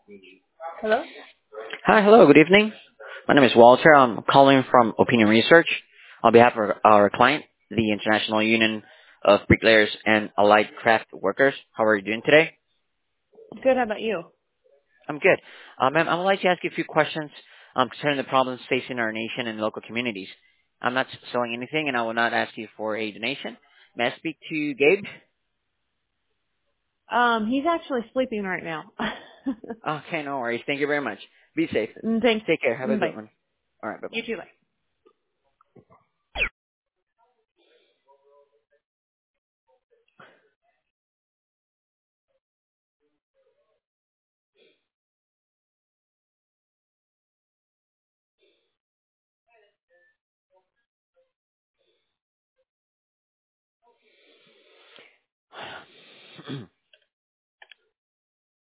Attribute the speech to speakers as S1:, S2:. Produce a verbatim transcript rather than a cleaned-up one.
S1: Hello?
S2: Hi, hello, good evening. My name is Walter. I'm calling from Opinion Research on behalf of our client, the International Union of Bricklayers and Allied Craft Workers. How are you doing today?
S1: Good, how about you?
S2: I'm good. Uh, ma'am, I would like to ask you a few questions um, concerning the problems facing our nation and local communities. I'm not selling anything, and I will not ask you for a donation. May I speak to Gabe?
S1: Um, he's actually sleeping right now.
S2: Okay, no worries. Thank you very much. Be safe.
S1: Mm, Thanks.
S2: Take care. Have a
S1: Mm,
S2: good
S1: Bye.
S2: one. All right, bye-bye.
S1: You too, bye.